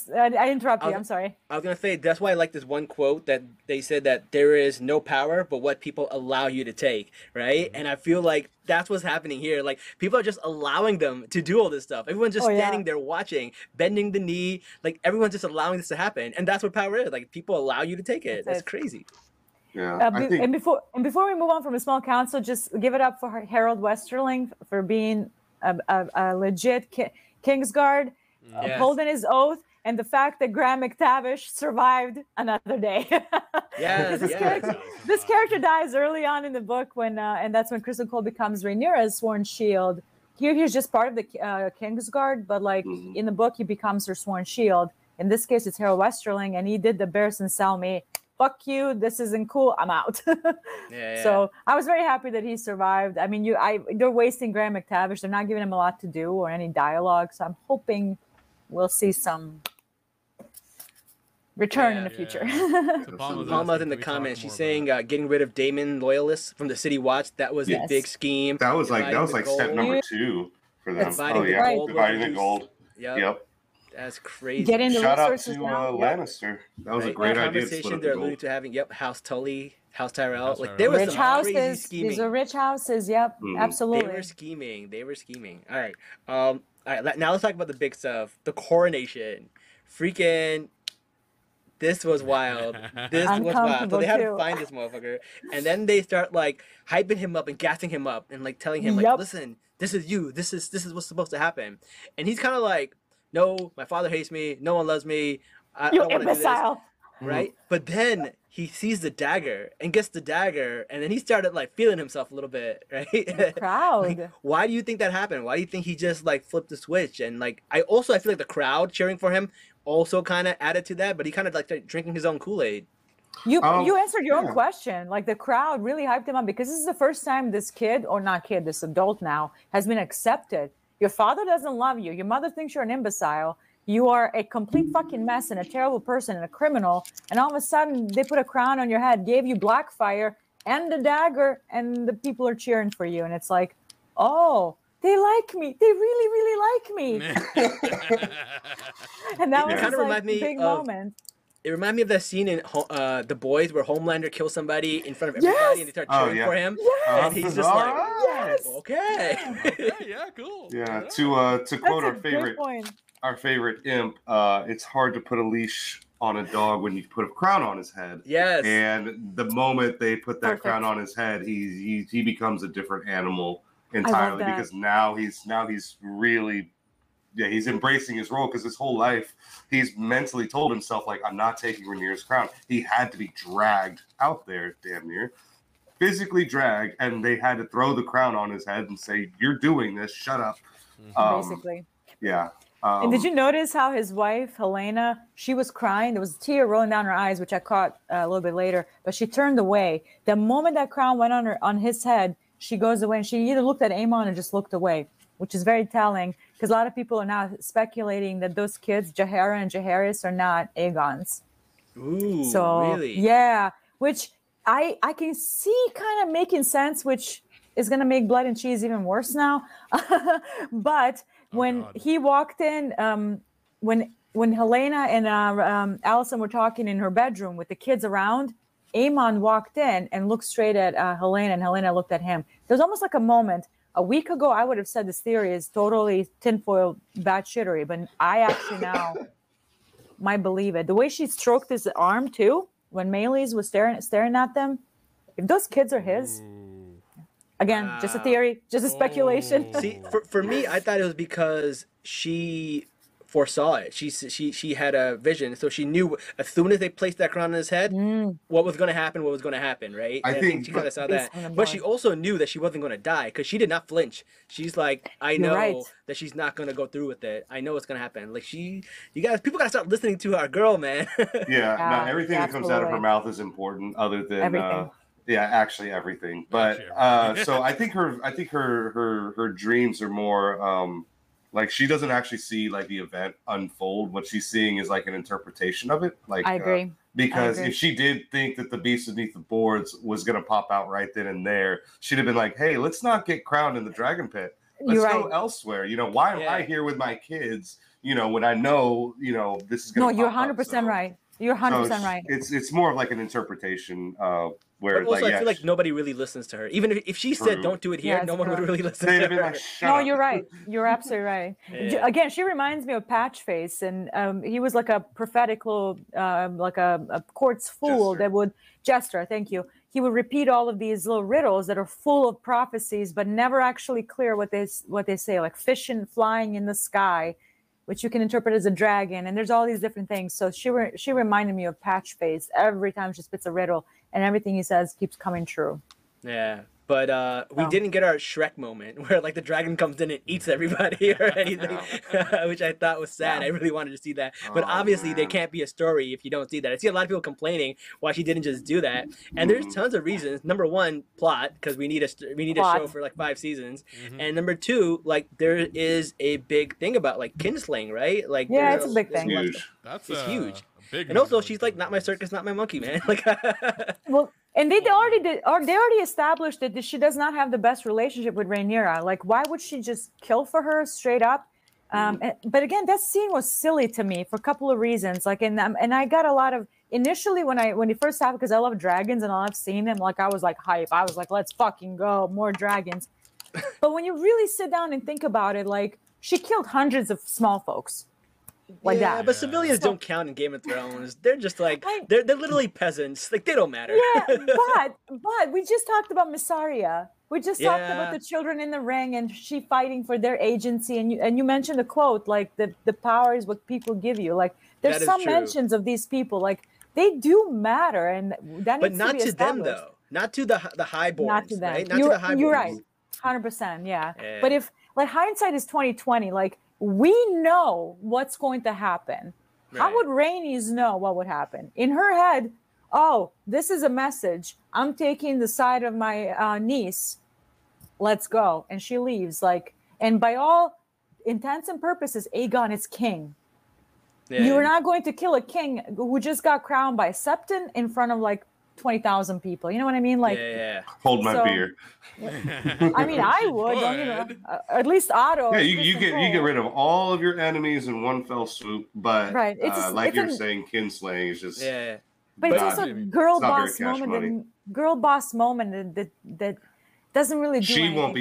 I interrupted you. I'm sorry. I was gonna say that's why I like this one quote that they said that there is no power but what people allow you to take, right? And I feel like that's what's happening here. Like people are just allowing them to do all this stuff. Everyone's just standing there watching, bending the knee. Like everyone's just allowing this to happen, and that's what power is. Like people allow you to take it. That's crazy. Yeah. And before we move on from a small council, just give it up for Harold Westerling for being a legit Kingsguard, holding his oath, and the fact that Graham McTavish survived another day. This character dies early on in the book and that's when Criston Cole becomes Rhaenyra's sworn shield. Here he's just part of the Kingsguard, but like in the book he becomes her sworn shield. In this case, it's Harold Westerling, and he did the Barristan Selmy. Fuck you, this isn't cool, I'm out. So I was very happy that he survived. I mean, they're wasting Graham McTavish. They're not giving him a lot to do or any dialogue. So I'm hoping we'll see some return in the future. Palma's in the comments. She's saying getting rid of Daemon loyalists from the City Watch. That was a big scheme. That was like step number 2 for them. Dividing the gold. Yep. That's crazy. Get into Shout out resources to now. Lannister. That was a great the idea. Conversation they're alluding to having. Yep, House Tully, House Tyrell. House Like Tyrell. there was Rich some crazy houses. scheming. These are rich houses. Yep, absolutely. They were scheming. All right. All right. Now let's talk about the big stuff. The coronation. Freaking. This was wild. This was wild. So they had to find this motherfucker, and then they start like hyping him up and gassing him up and like telling him like, listen, this is you. This is what's supposed to happen. And he's kind of like, no, my father hates me. No one loves me. I don't want to do this. Right? But then he sees the dagger and gets the dagger, and then he started like feeling himself a little bit, right? Proud. Like, why do you think that happened? Why do you think he just like flipped the switch? And like I feel like the crowd cheering for him also kind of added to that, but he kind of like started drinking his own Kool-Aid. You answered your own question. Like the crowd really hyped him up because this is the first time this kid, or not kid, this adult now, has been accepted. Your father doesn't love you. Your mother thinks you're an imbecile. You are a complete fucking mess and a terrible person and a criminal. And all of a sudden, they put a crown on your head, gave you Blackfire and the dagger, and the people are cheering for you. And it's like, oh, they like me. They really, really like me. And that was like a big moment. It reminded me of that scene in The Boys where Homelander kills somebody in front of everybody and they start cheering for him. Yes. And he's just like, okay. Yeah, cool. Yeah, to quote our favorite imp, it's hard to put a leash on a dog when you put a crown on his head. Yes. And the moment they put that crown on his head, he becomes a different animal entirely because now he's really he's embracing his role because his whole life he's mentally told himself like, I'm not taking Rhaenyra's crown. He had to be dragged out there, damn near physically dragged, and they had to throw the crown on his head and say, you're doing this, shut up. Basically. Yeah. And did you notice how his wife, Helena, she was crying? There was a tear rolling down her eyes, which I caught a little bit later, but she turned away. The moment that crown went on his head, she goes away, and she either looked at Aemon or just looked away, which is very telling because a lot of people are now speculating that those kids, Jaehaera and Jaehaerys, are not Aegon's. Ooh, so, really? Yeah, which I can see kind of making sense, which is going to make Blood and Cheese even worse now. But when he walked in, when Helena and Alicent were talking in her bedroom with the kids around, Aemon walked in and looked straight at Helena, and Helena looked at him. There's almost like a moment. A week ago, I would have said this theory is totally tinfoil batshittery, but I actually now might believe it. The way she stroked his arm too, when Meleys was staring at them, if those kids are his, again, just a theory, just a speculation. See, for me, I thought it was because she foresaw it. She had a vision, so she knew as soon as they placed that crown on his head, what was going to happen, right? I think she kind of saw that. But she also knew that she wasn't going to die because she did not flinch. She's like, I know that she's not going to go through with it. I know what's going to happen. Like people got to start listening to our girl, man. No, everything that comes out of her mouth is important other than everything. Actually everything. But so I think her dreams are more like she doesn't actually see like the event unfold. What she's seeing is like an interpretation of it. Like I agree. Because if she did think that the beast beneath the boards was gonna pop out right then and there, she'd have been like, "Hey, let's not get crowned in the dragon pit. Let's go elsewhere. You know, why am I here with my kids? You know, when I know, this is gonna." No, you're 100% right. You're 100% right. It's more of like an interpretation where but also, I feel like nobody really listens to her. Even if she said, "Don't do it here," no one would really listen to her. Like, no, you're right. You're absolutely right. Again, she reminds me of Patchface, and he was like a prophetic little, like a court's fool that would Jester. Thank you. He would repeat all of these little riddles that are full of prophecies, but never actually clear what they say, like fish and flying in the sky, which you can interpret as a dragon, and there's all these different things. So she reminded me of Patchface every time she spits a riddle, and everything he says keeps coming true. Yeah, but we didn't get our Shrek moment where like the dragon comes in and eats everybody or anything, which I thought was sad. I really wanted to see that, but obviously there can't be a story if you don't see that. I see a lot of people complaining why she didn't just do that, and there's tons of reasons. Number one, plot, because we need a show for like 5 seasons, and number two, like there is a big thing about like kinslaying, right? Like it's a big thing. It's huge. And also, she's like, not my circus, not my monkey, man. Like, well, and they already established that she does not have the best relationship with Rhaenyra. Like, why would she just kill for her straight up? But again, that scene was silly to me for a couple of reasons. Like, and I got a lot of initially when it first happened, because I love dragons and I love seeing them. Like, I was like hype. I was like, let's fucking go, more dragons. But when you really sit down and think about it, like, she killed hundreds of small folks. Like that. But civilians don't count in Game of Thrones. They're just like they're literally peasants. Like, they don't matter. Yeah, but we just talked about Mysaria. We just talked about the children in the ring and she fighting for their agency. And you mentioned a quote, like the power is what people give you. Like, there's some mentions of these people, like they do matter, and that but needs not to be to them though. Not to the highborns. Not to them. Right? Not to the highborns. You're right. 100%. Yeah. But if like hindsight is 20/20, like we know what's going to happen. Right. How would Rhaenys know what would happen? In her head, oh, this is a message. I'm taking the side of my niece. Let's go. And she leaves. Like, and by all intents and purposes, Aegon is king. Yeah. You're not going to kill a king who just got crowned by Septon in front of like 20,000 people. You know what I mean? Like, hold my beer. I mean, I would. You know, at least Otto. Yeah, you get rid of all of your enemies in one fell swoop. But right, like you're saying, kinslaying is just But it's also a girl boss moment. Girl boss moment that doesn't really do she won't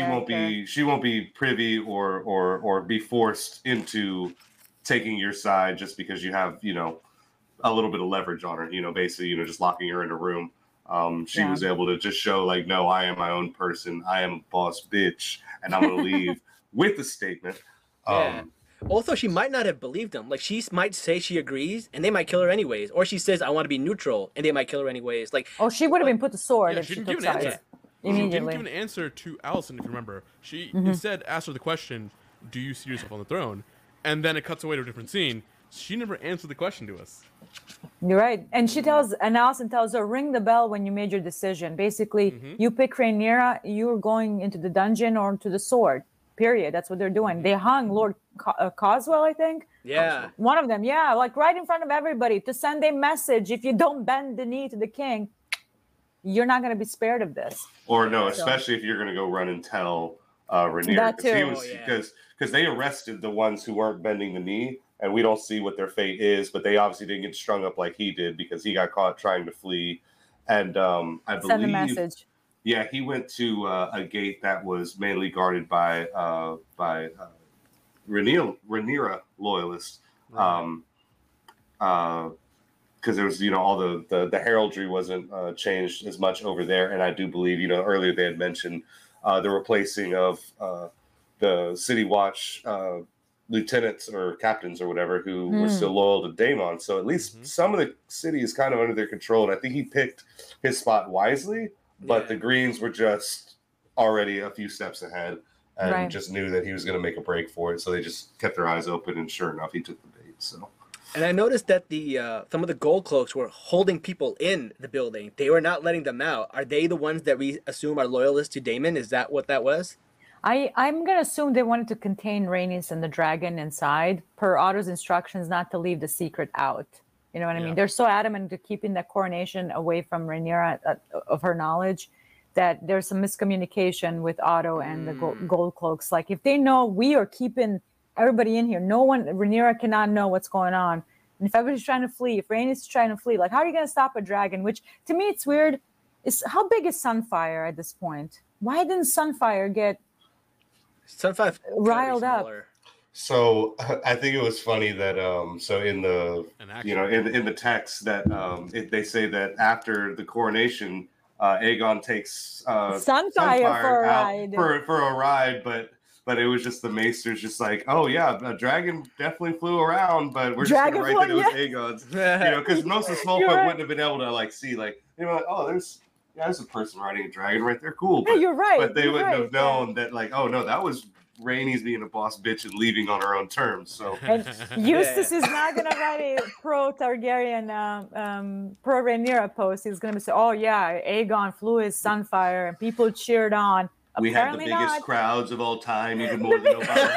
be privy or be forced into taking your side just because you have, you know, a little bit of leverage on her, you know, basically, you know, just locking her in a room. She was able to just show like, no, I am my own person. I am a boss bitch. And I'm going to leave with a statement. Also, she might not have believed him. Like, she might say she agrees and they might kill her anyways. Or she says, I want to be neutral, and they might kill her anyways. Like, oh, she would have been put to sword if she took sides. She didn't give an answer to Alicent, if you remember. She instead asked her the question, do you see yourself on the throne? And then it cuts away to a different scene. She never answered the question to us. You're right. And Alicent tells her, ring the bell when you made your decision. Basically, you pick Rhaenyra, you're going into the dungeon or to the sword. Period. That's what they're doing. They hung Lord Coswell, I think. Yeah. One of them, like right in front of everybody to send a message. If you don't bend the knee to the king, you're not going to be spared of this. Or no, especially if you're going to go run and tell Rhaenyra. That too. Because they arrested the ones who weren't bending the knee, and we don't see what their fate is, but they obviously didn't get strung up like he did because he got caught trying to flee. And I believe... Send a message. Yeah, he went to a gate that was mainly guarded by Rhaenyra loyalists. Because there was, you know, all the heraldry wasn't changed as much over there. And I do believe, you know, earlier they had mentioned the replacing of the City Watch lieutenants or captains or whatever who were still loyal to Daemon. So at least some of the city is kind of under their control. And I think he picked his spot wisely, but the Greens were just already a few steps ahead and just knew that he was going to make a break for it. So they just kept their eyes open, and sure enough, he took the bait. So. And I noticed that the some of the gold cloaks were holding people in the building. They were not letting them out. Are they the ones that we assume are loyalists to Daemon? Is that what that was? I'm going to assume they wanted to contain Rhaenys and the dragon inside, per Otto's instructions not to leave the secret out. You know what I mean? They're so adamant to keeping the coronation away from Rhaenyra of her knowledge that there's some miscommunication with Otto and the gold cloaks. Like, if they know we are keeping everybody in here, Rhaenyra cannot know what's going on. And if everybody's trying to flee, if Rhaenys is trying to flee, like, how are you going to stop a dragon? Which, to me, it's weird. How big is Sunfire at this point? Why didn't Sunfire get... Sunfire riled up. So I think it was funny that so in the in the text that they say that after the coronation, Aegon takes Sunfire for a ride, but it was just the Maesters just like, oh yeah, a dragon definitely flew around, but we're just gonna write that it was Aegon's, you know, because most of the small folk wouldn't have been able to like see like, you know, like, oh there's a person riding a dragon right there, cool. But, you're right. But they wouldn't have known that like, oh no, that was Rhaenys being a boss bitch and leaving on her own terms. So and Eustace is not gonna write a pro Targaryen, pro Rhaenyra post. He's gonna say, "Oh yeah, Aegon flew his Sunfire and people cheered on." We Apparently had the biggest crowds of all time, even more than Obama.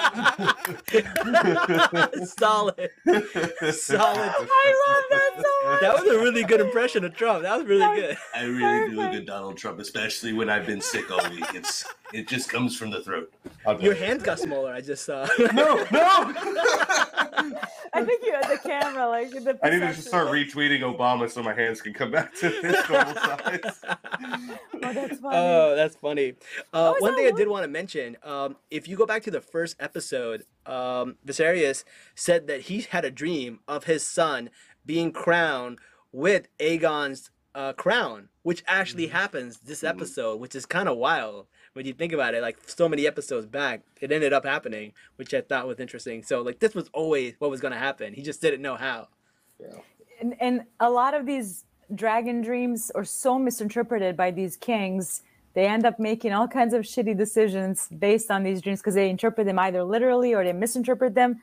Solid. I love that so That was a really good impression of Trump. That was really good. I really do a good Donald Trump, especially when I've been sick all week. It just comes from the throat. Your hands got smaller. I just saw. No. I think you had the camera like. I need to just start retweeting Obama so my hands can come back to this normal size. Oh, that's funny. Oh, that's funny. One thing I did want to mention, if you go back to the first episode, Viserys said that he had a dream of his son being crowned with Aegon's crown, which actually happens this episode, which is kind of wild when you think about it. Like so many episodes back, it ended up happening, which I thought was interesting. So like this was always what was going to happen. He just didn't know how. Yeah. And a lot of these dragon dreams are so misinterpreted by these kings. They end up making all kinds of shitty decisions based on these dreams because they interpret them either literally or they misinterpret them.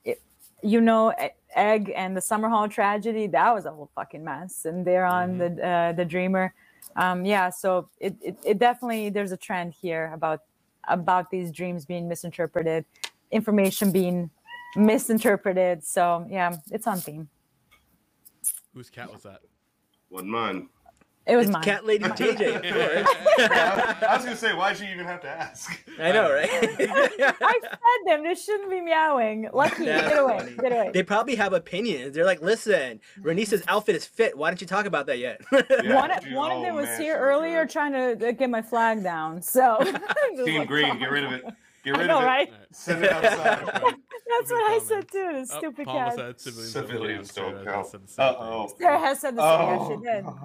Egg and the Summerhall tragedy, that was a whole fucking mess. And they're on the Dreamer. So it definitely, there's a trend here about these dreams being misinterpreted, information being misinterpreted. So yeah, it's on theme. Whose cat was that? Wasn't mine. It was It's mine. Cat Lady JJ, of course. I was gonna say, why'd you even have to ask? I know, right? I fed them. They shouldn't be meowing. Lucky. That's Get away. funny. Get away. They probably have opinions. They're like, listen, Rhaenys's outfit is fit. Why don't you talk about that yet? Yeah, One of them was man, here she earlier good. trying to get my flag down. So Team Green, get rid of it. Get rid know, of it. right? Send it outside. That's what I said too. The stupid Paula cat. said Civilians don't count. Said the same thing. Uh-oh. Sarah has said the same. Yeah, she did.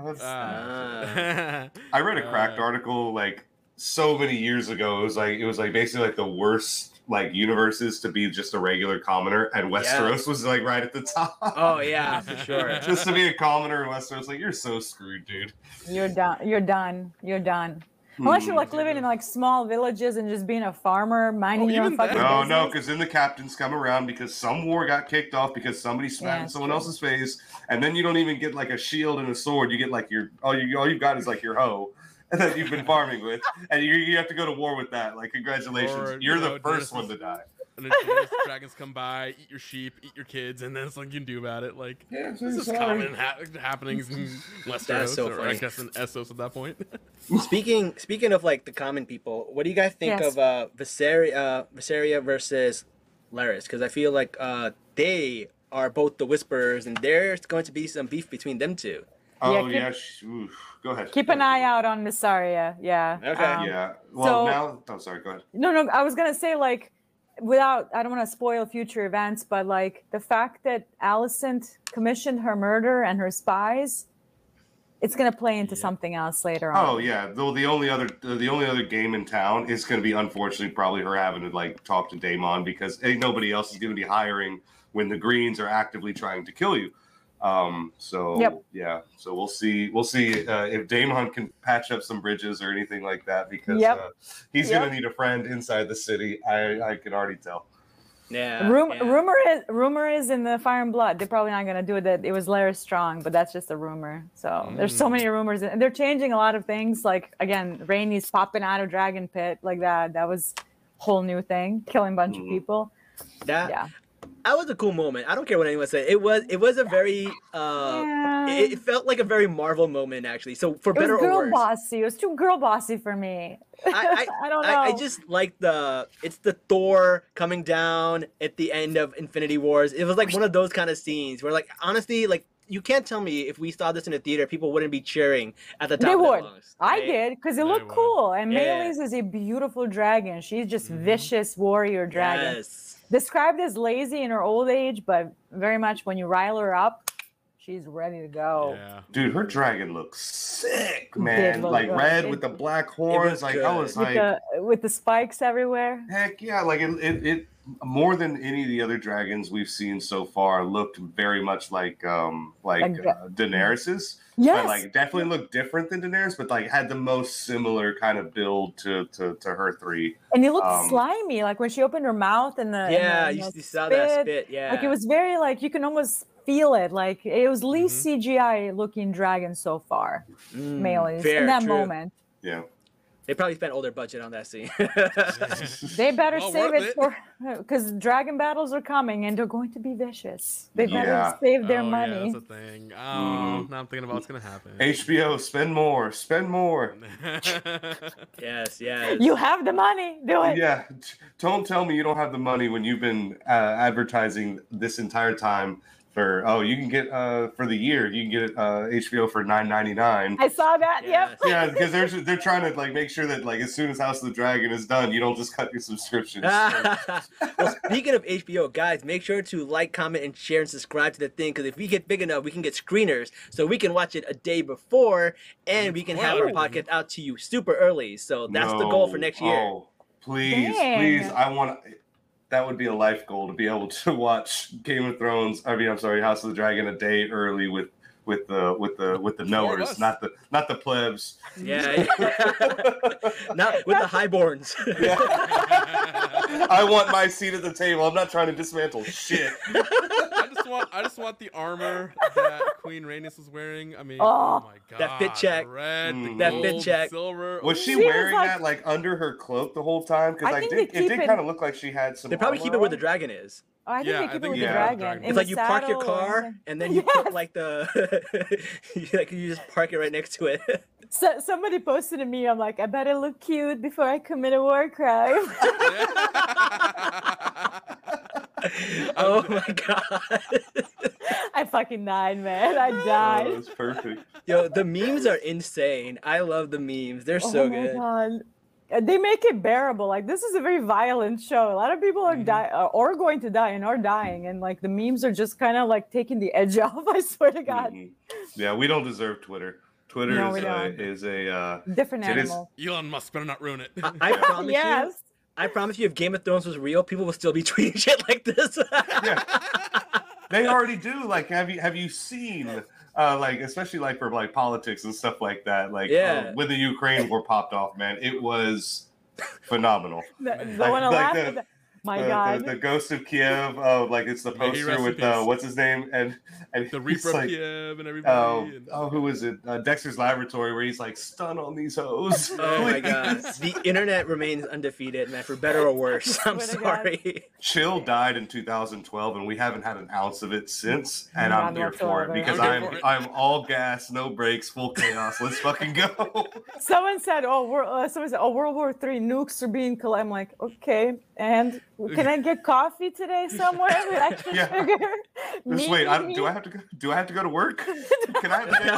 I read a cracked article like so many years ago. It was like basically like the worst like universes to be just a regular commoner, and Westeros was like right at the top. Oh yeah, for sure. Just to be a commoner in Westeros, like you're so screwed, dude. You're done. You're done. You're done. Unless you're like living in like small villages and just being a farmer, minding your own fucking business. No, because then the captains come around because some war got kicked off because somebody smacked in someone else's face, and then you don't even get like a shield and a sword. You get like all you got is like your hoe that you've been farming with, and you have to go to war with that. Like congratulations, you're the first one to die. And then dragons come by, eat your sheep, eat your kids, and then there's nothing you can do about it. Like this is common happenings in Westeros, so or I guess in Essos at that point. Speaking of like the common people, what do you guys think of Viseria versus Larys? Because I feel like they are both the Whisperers, and there's going to be some beef between them two. Oh go ahead. Keep an eye out on Viseria. Yeah. Okay. Yeah. Well, sorry. Go ahead. No. I was gonna say like, I don't want to spoil future events, but like the fact that Alicent commissioned her murder and her spies, it's gonna play into something else later on. Oh yeah. Though the only other game in town is gonna be unfortunately probably her having to like talk to Daemon because ain't nobody else is gonna be hiring when the Greens are actively trying to kill you. So we'll see if Daemon can patch up some bridges or anything like that because he's gonna need a friend inside the city. I can already tell. Yeah. Rumor is in the Fire and Blood. They're probably not gonna do it. It was Larys Strong, but that's just a rumor. So there's so many rumors, and they're changing a lot of things. Like again, Rhaenys popping out of Dragon Pit like that. That was a whole new thing, killing a bunch of people. That was a cool moment. I don't care what anyone said. It was a very it felt like a very Marvel moment actually. So for better or worse. Bossy. It was too girl bossy for me. I don't know. I just like it's the Thor coming down at the end of Infinity Wars. It was like one of those kind of scenes where like honestly like you can't tell me if we saw this in a theater, people wouldn't be cheering at the top. They of would. lungs, I did because it looked cool. And Meleys is a beautiful dragon. She's just vicious warrior dragon. Yes. Described as lazy in her old age, but very much when you rile her up, she's ready to go. Yeah. Dude, her dragon looks sick, man. Like red with the black horns. Like I was like with the spikes everywhere. Heck yeah! Like it more than any of the other dragons we've seen so far looked very much like Daenerys's. Yes. But like definitely looked different than Daenerys, but like had the most similar kind of build to her three. And it looked slimy, like when she opened her mouth and you saw that spit. Yeah, like it was very like you can almost feel it. Like it was least CGI looking dragon so far. Meleys in that moment. Yeah. They probably spent all their budget on that scene. They better Well, save worth it it. for because dragon battles are coming and they're going to be vicious. They better Yeah. save their Yeah, money. that's a thing. Oh, now I'm thinking about what's gonna happen. HBO, spend more, spend more. Yes. You have the money. Do it. Yeah, don't tell me you don't have the money when you've been advertising this entire time for you can get for the year you can get HBO for $9.99. I saw that. Yes. Yep. Yeah, because they're trying to like make sure that like as soon as House of the Dragon is done, you don't just cut your subscriptions. Well, speaking of HBO, guys, make sure to like, comment, and share and subscribe to the thing. Because if we get big enough, we can get screeners, so we can watch it a day before, and we can have our podcast out to you super early. So that's the goal for next year. Oh, please, Dang. please, I want. That would be a life goal to be able to watch Game of Thrones. I mean, I'm sorry, House of the Dragon a day early with the knowers, us. not the plebs. Yeah. Not with the highborns. I want my seat at the table. I'm not trying to dismantle shit. I just want the armor that Queen Rhaenys was wearing. I mean, oh my god, that fit check. Red, the That gold, fit check. silver. Was she She was wearing like- that like under her cloak the whole time? Because I it think they did keep it- kind of look like she had some. They probably armor keep it where on. the dragon is. Oh, I think Yeah, they I keep it think with yeah, the dragon. dragon. It's in It's like the you park your saddle car and- and then you put Yes. like the you just park it right next to it. So, somebody posted to me, I'm like, I better look cute before I commit a war crime. Oh my god. I fucking died, man. I Oh, died. that's perfect. Yo, the memes are insane. I love the memes. They're so Oh my good. God. They make it bearable. Like, this is a very violent show. A lot of people are or going to die and are dying, and like the memes are just kind of like taking the edge off. I swear to God. Mhm. Yeah, we don't deserve Twitter. Twitter No, we don't. is a Different It is- animal. Elon Musk better not ruin it. I promise Yes. I promise you, if Game of Thrones was real, people would still be tweeting shit like this. yeah. They already do. Like, have you seen like especially like for like politics and stuff like that? Like Yeah. when the Ukraine war popped off, man, it was phenomenal. The Like- one to like laugh the- at that. My God. The Ghost of Kiev. Like it's the May he rest poster in with peace. what's his name and The he's Reaper like, of Kiev and everybody. and- who is it? Dexter's Laboratory, where he's like stun on these hoes. Oh my god. The internet remains undefeated, man, for better or worse. I'm Swear to God. sorry. Chill died in 2012, and we haven't had an ounce of it since. And I'm None here for it whatsoever. because I'm here for it. I'm all gas, no brakes, full chaos. Let's fucking go. Someone said, World War III nukes are being collected. I'm like, okay, and can I get coffee today somewhere with extra Yeah. sugar? Just wait. Do I have to go? Do I have to go to work? Can I have a day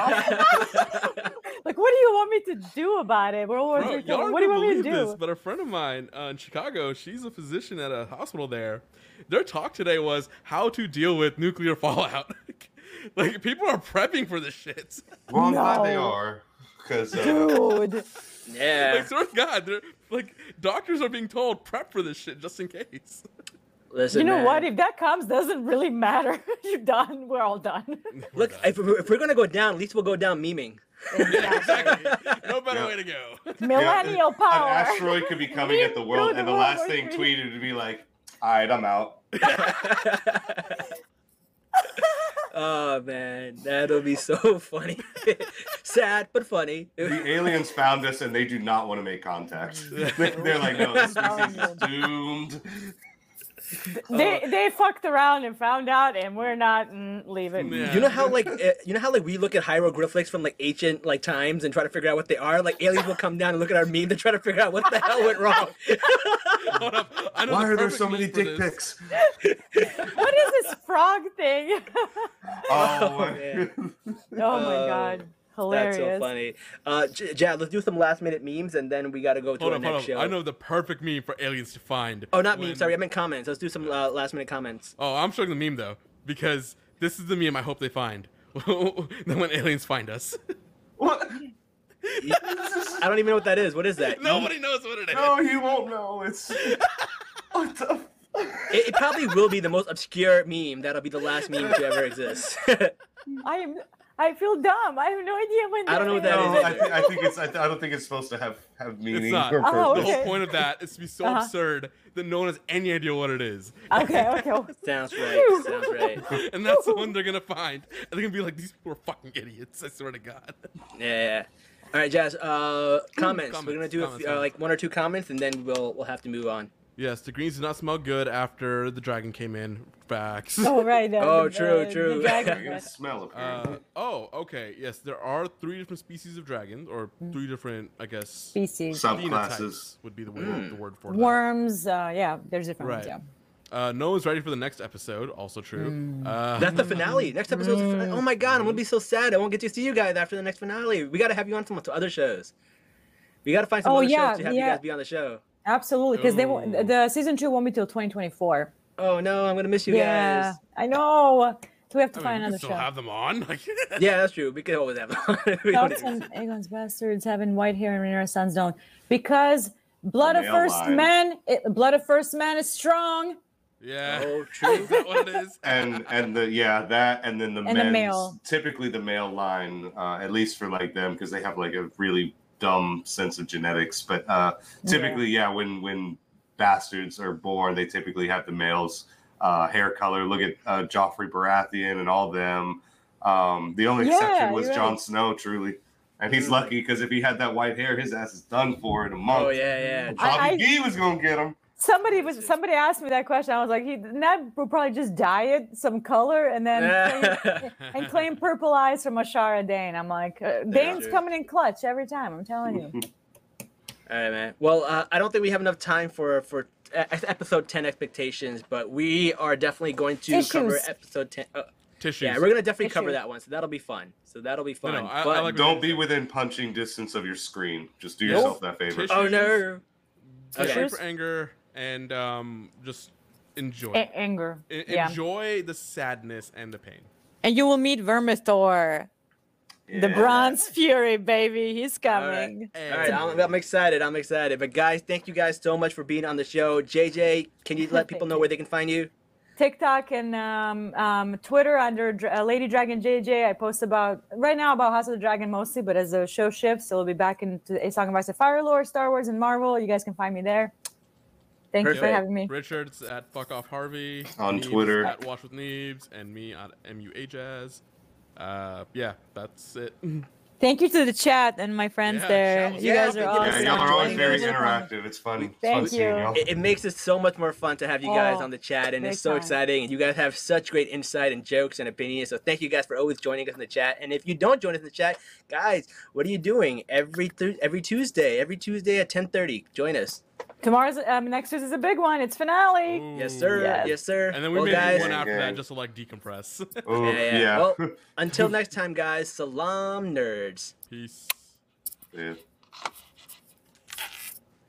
off? Like, what do you want me to do about it? World War Bro, III. y'all What do you want me to believe do? this, but a friend of mine in Chicago, she's a physician at a hospital there. Their talk today was how to deal with nuclear fallout. Like, people are prepping for this shit. Well, I'm glad they No. are, because Dude, Yeah. Like, swear to God, they're like doctors are being told prep for this shit just in case. Listen, you know man. what? If that comes, doesn't really matter. You're done. We're all done. Look, if we're gonna go down, at least we'll go down memeing. Exactly. No better Yeah. way to go. Millennial an power. asteroid could be coming at the world, and the last thing tweeted would be like, "All right, I'm out." Oh man, that'll be so funny. Sad but funny. The aliens found us, and they do not want to make contact. They're like, "No, this species is doomed." They fucked around and found out, and we're not. Leave it. Yeah. You know how like we look at hieroglyphics from like ancient like times and try to figure out what they are. Like aliens will come down and look at our meme to try to figure out what the hell went wrong. Hold up. I know Why the are there perfect so many meme for dick this. pics? What is this frog thing? Oh, man. Oh my God. That's Hilarious. so funny. Jad, let's do some last minute memes and then we gotta go to Hold our up, next hold show. up. I know the perfect meme for aliens to find. Oh, not when- memes. Sorry, I meant comments. Let's do some last minute comments. Oh, I'm showing the meme though, because this is the meme I hope they find. Then when aliens find us. what? I don't even know what that is. What is that? Nobody knows what it is. No, you won't know. It's what the. It probably will be the most obscure meme. That'll be the last meme to ever exist. I feel dumb. I have no idea when. I don't know what that No, is. I think it's. I don't think it's supposed to have meaning. It's not. or Oh, purpose. The okay. whole point of that is to be so absurd that no one has any idea what it is. Okay. Okay. Sounds right. Sounds right. And that's the one they're gonna find. And they're gonna be like, these people are fucking idiots, I swear to God. Yeah. All right, Jazz. Comments. We're gonna do like 1 or 2 comments, and then we'll have to move on. Yes, the greens did not smell good after the dragon came in. Facts. Oh right. True. The dragon You're gonna smell it. Okay. Yes, there are 3 different species of dragons, or 3 different, I guess, species. Subclasses would be the word for that. Worms. Yeah, there's different ones. Right. Yeah. Noah's ready for the next episode. Also true. That's the finale. Next episode. Oh my god, I'm gonna be so sad. I won't get to see you guys after the next finale. We gotta have you on some other shows. We gotta find some other shows to have you guys be on the show. Absolutely, because the season 2 won't be till 2024. Oh no, I'm gonna miss you guys. Yeah, I know. So we have to find another show. Still have them on. Yeah, that's true. We could always have them on. Peltz and Aegon's bastards having white hair and Rhaenyra's sons don't, because blood of first man is strong. Yeah. Oh, true. Is that what it is? and then the men's, typically the male line, at least for like them, because they have like a really dumb sense of genetics. But typically, when bastards are born, they typically have the male's hair color. Look at Joffrey Baratheon and all them. The only exception was Jon Snow, truly. And he's lucky, because if he had that white hair, his ass is done for in a month. Oh yeah. Bobby G was gonna get him. Somebody asked me that question. I was like, Ned will probably just dye it some color and then claim purple eyes from Ashara Dane. I'm like, Dane's coming in clutch every time. I'm telling you. All right, man. Well, I don't think we have enough time for episode 10 expectations, but we are definitely going to cover episode 10. Tissues. Yeah, we're gonna definitely cover that one, so that'll be fun. No, I like don't be within punching distance of your screen. Just do yourself that favor. Oh no. Tissue for anger. And just enjoy anger. Enjoy the sadness and the pain. And you will meet Vermithor, the Bronze Fury, baby. He's coming. All right. I'm excited. But guys, thank you guys so much for being on the show. JJ, can you let people know where they can find you? TikTok and Twitter under Lady Dragon JJ. I post right now about House of the Dragon mostly, but as the show shifts, it'll be back into A Song of Ice and Fire lore, Star Wars, and Marvel. You guys can find me there. Thank you for having me. Richard's at Fuck Off Harvey on Neebs Twitter at Watch with Neebs, and me at MUAJazz. Yeah, that's it. Thank you to the chat and my friends there. You guys are awesome. Y'all are always very interactive. It's fun. Thank you. It makes it so much more fun to have you guys on the chat, and it's so exciting. And you guys have such great insight and jokes and opinions. So thank you guys for always joining us in the chat. And if you don't join us in the chat, guys, what are you doing every Tuesday? Every Tuesday at 10:30. Join us. Tomorrow's next Tuesday's a big one. It's finale. Ooh. Yes, sir. Yes, sir. And then we made one after that just to like decompress. Yeah. Well, until next time, guys. Salam, nerds. Peace. Yeah.